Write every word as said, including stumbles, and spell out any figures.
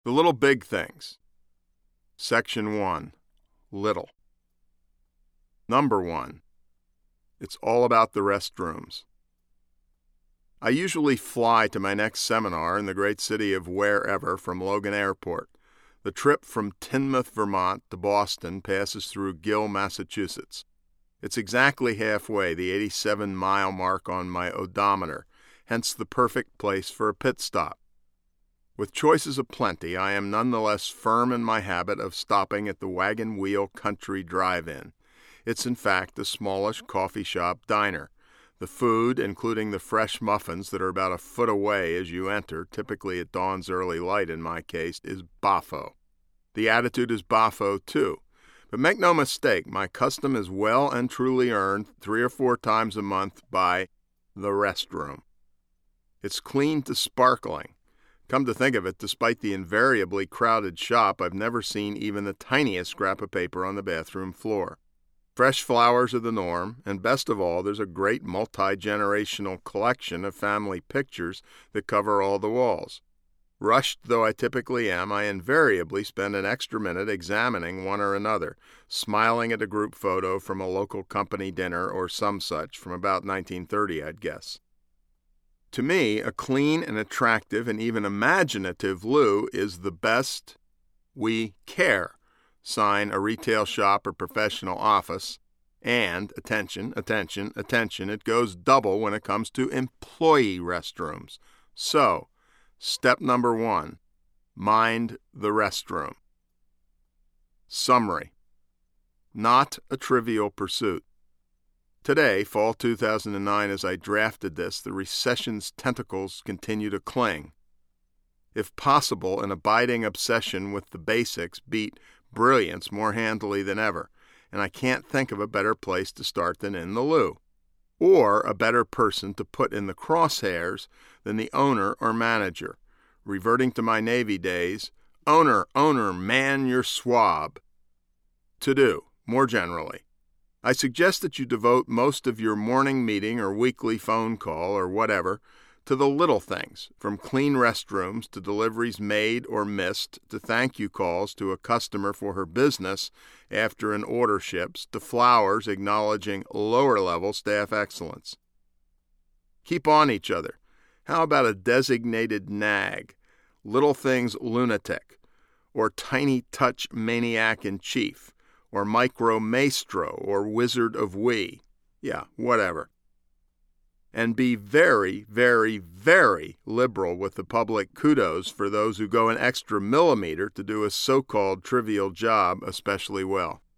The Little Big Things. Section one. Little. Number one. It's all about the restrooms. I usually fly to my next seminar in the great city of wherever from Logan Airport. The trip from Teignmouth, Vermont to Boston passes through Gill, Massachusetts. It's exactly halfway, the eighty-seven mile mark on my odometer, hence the perfect place for a pit stop. With choices aplenty, I am nonetheless firm in my habit of stopping at the Wagon Wheel Country Drive-In. It's in fact a smallish coffee shop diner. The food, including the fresh muffins that are about a foot away as you enter, typically at dawn's early light in my case, is boffo. The attitude is boffo too. But make no mistake, my custom is well and truly earned three or four times a month by the restroom. It's clean to sparkling. Come to think of it, despite the invariably crowded shop, I've never seen even the tiniest scrap of paper on the bathroom floor. Fresh flowers are the norm, and best of all, there's a great multi-generational collection of family pictures that cover all the walls. Rushed though I typically am, I invariably spend an extra minute examining one or another, smiling at a group photo from a local company dinner or some such from about nineteen thirty, I'd guess. To me, a clean and attractive and even imaginative loo is the best we care sign a retail shop or professional office, and, attention, attention, attention, it goes double when it comes to employee restrooms. So, step number one, mind the restroom. Summary. Not a trivial pursuit. Today, fall two thousand nine, as I drafted this, the recession's tentacles continue to cling. If possible, an abiding obsession with the basics beat brilliance more handily than ever, and I can't think of a better place to start than in the loo, or a better person to put in the crosshairs than the owner or manager. Reverting to my Navy days, owner, owner, man your swab. To do, more generally. I suggest that you devote most of your morning meeting or weekly phone call or whatever to the little things, from clean restrooms to deliveries made or missed to thank you calls to a customer for her business after an order ships to flowers acknowledging lower-level staff excellence. Keep on each other. How about a designated nag, little things lunatic, or tiny touch maniac in chief, or micro maestro, or wizard of we? Yeah, whatever. And be very, very, very liberal with the public kudos for those who go an extra millimeter to do a so-called trivial job especially well.